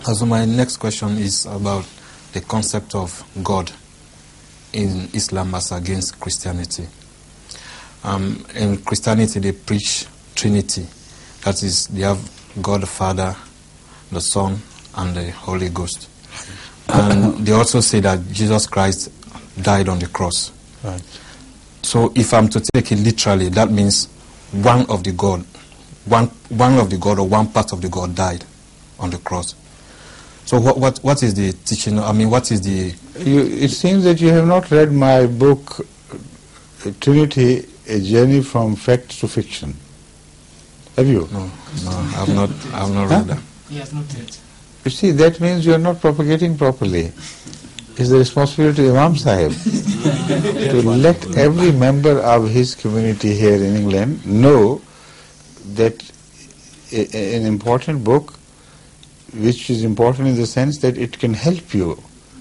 So my next question is about the concept of God in Islam as against Christianity. In Christianity, they preach Trinity. That is, they have God the Father, the Son, and the Holy Ghost. And they also say that Jesus Christ died on the cross. Right. So if I'm to take it literally, that means one of the God or one part of the God died on the cross. So what is the teaching? I mean, what is the... It seems that you have not read my book, Trinity, A Journey from Fact to Fiction. Have you? No, I have not read that. He has not yet. You see, that means you are not propagating properly. It's the responsibility of Imam Sahib to let every member of his community here in England know that an important book, which is important in the sense that it can help you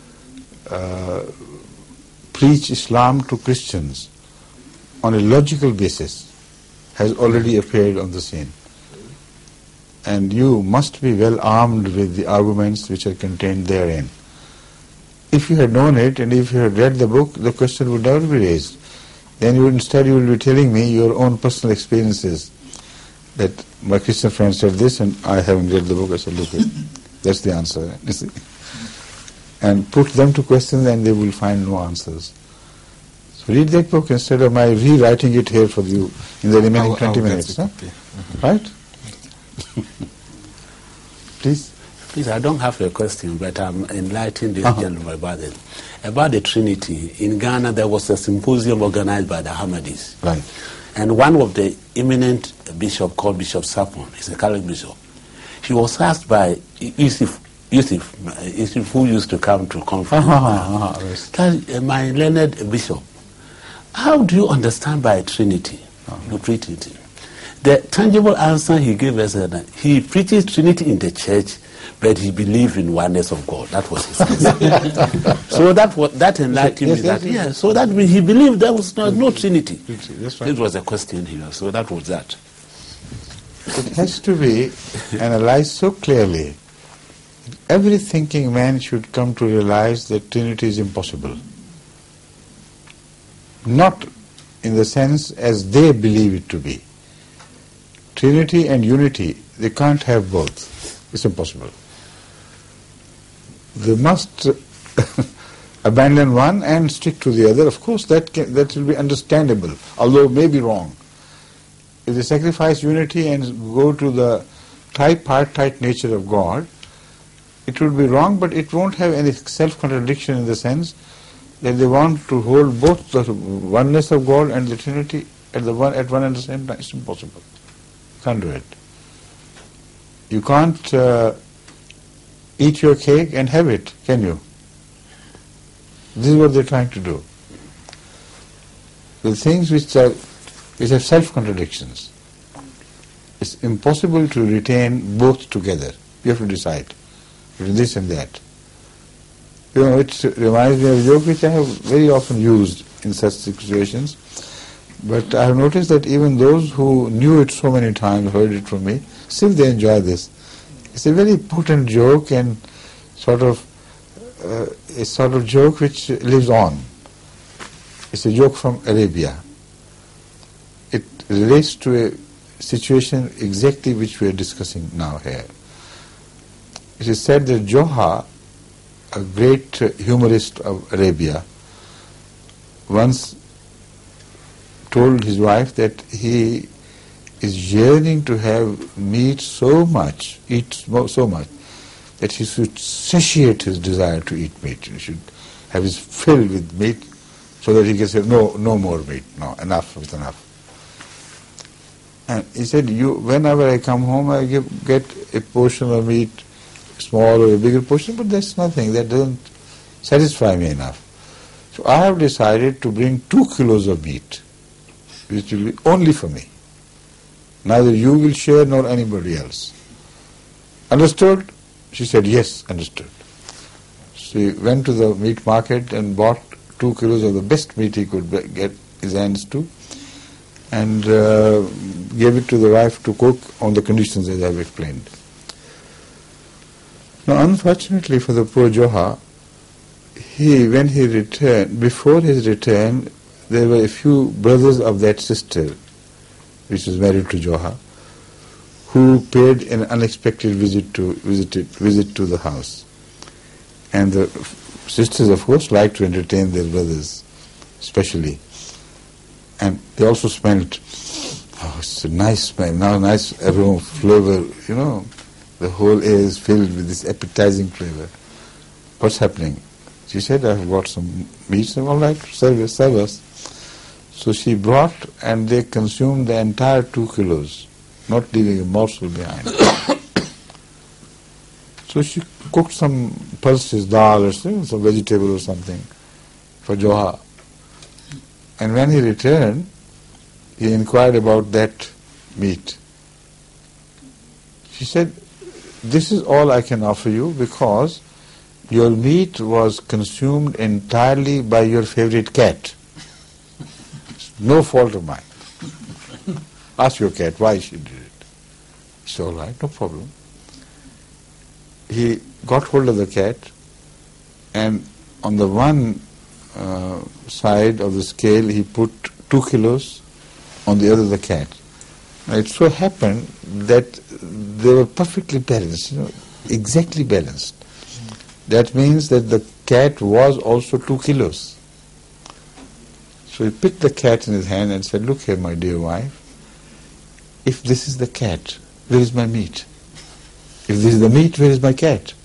preach Islam to Christians on a logical basis, has already appeared on the scene. And you must be well armed with the arguments which are contained therein. If you had known it and if you had read the book, the question would never be raised. Then you will be telling me your own personal experiences, that my Christian friend said this and I haven't read the book. I said, look, that's the answer. You see? And put them to questions and they will find no answers. So read that book instead of my rewriting it here for you in the remaining 20 minutes. Huh? Right? Please, I don't have a question, but I'm enlightening this gentleman about the Trinity. In Ghana, there was a symposium organized by the Ahmadis. Right. And one of the eminent bishop called Bishop Sapon, he's a Catholic bishop, he was asked by Yusuf, who used to come to conference, my learned bishop, how do you understand by Trinity, the Trinity? The tangible answer he gave us is that he preaches Trinity in the church, but he believed in oneness of God. That was his answer. So that enlightened me that, yeah, so that means he believed there was no Trinity. That's right. It was a question here, so that was that. It has to be analyzed so clearly. Every thinking man should come to realize that Trinity is impossible. Not in the sense as they believe it to be. Trinity and unity, they can't have both. It's impossible. They must abandon one and stick to the other. Of course, that will be understandable, although it may be wrong. If they sacrifice unity and go to the tripartite nature of God, it will be wrong, but it won't have any self-contradiction in the sense that they want to hold both the oneness of God and the Trinity at one and the same time. It's impossible. Can't do it. You can't eat your cake and have it, can you? This is what they're trying to do. The things which have self-contradictions, it's impossible to retain both together. You have to decide between this and that. You know, it reminds me of a joke which I have very often used in such situations. But I have noticed that even those who knew it so many times, heard it from me, still they enjoy this. It's a very potent joke and a sort of joke which lives on. It's a joke from Arabia. It relates to a situation exactly which we are discussing now here. It is said that Joha, a great humorist of Arabia, once told his wife that he is yearning to have meat so much, that he should satiate his desire to eat meat. He should have his fill with meat so that he can say, no more meat, no, enough is enough. And he said, whenever I come home, I get a portion of meat, small or a bigger portion, but that's nothing, that doesn't satisfy me enough. So I have decided to bring 2 kilos of meat, which will be only for me. Neither you will share nor anybody else. Understood? She said, yes, understood. She went to the meat market and bought 2 kilos of the best meat he could get his hands to, and gave it to the wife to cook on the conditions as I have explained. Now, unfortunately for the poor Joha, when he returned, before his return, there were a few brothers of that sister, which was married to Joha, who paid an unexpected visit to the house. And the sisters, of course, liked to entertain their brothers, especially. And they also smelled, it's a nice smell, now nice aroma, flavor, the whole air is filled with this appetizing flavor. What's happening? She said, I've got some meat. Said, all right, serve us. So she brought, and they consumed the entire 2 kilos, not leaving a morsel behind. So she cooked some pulses, dal or some vegetable or something for Joha. And when he returned, he inquired about that meat. She said, this is all I can offer you because your meat was consumed entirely by your favorite cat. No fault of mine. Ask your cat why she did it. It's all right, no problem. He got hold of the cat, and on the one side of the scale he put 2 kilos, on the other the cat. Now it so happened that they were perfectly balanced, exactly balanced. That means that the cat was also 2 kilos. So he picked the cat in his hand and said, look here, my dear wife, if this is the cat, where is my meat? If this is the meat, where is my cat?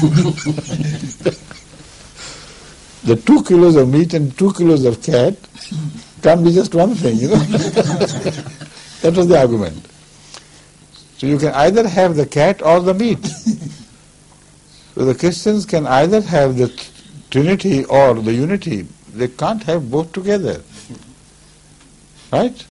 The 2 kilos of meat and 2 kilos of cat can't be just one thing, That was the argument. So you can either have the cat or the meat. So the Christians can either have the Trinity or the unity. They can't have both together. Right?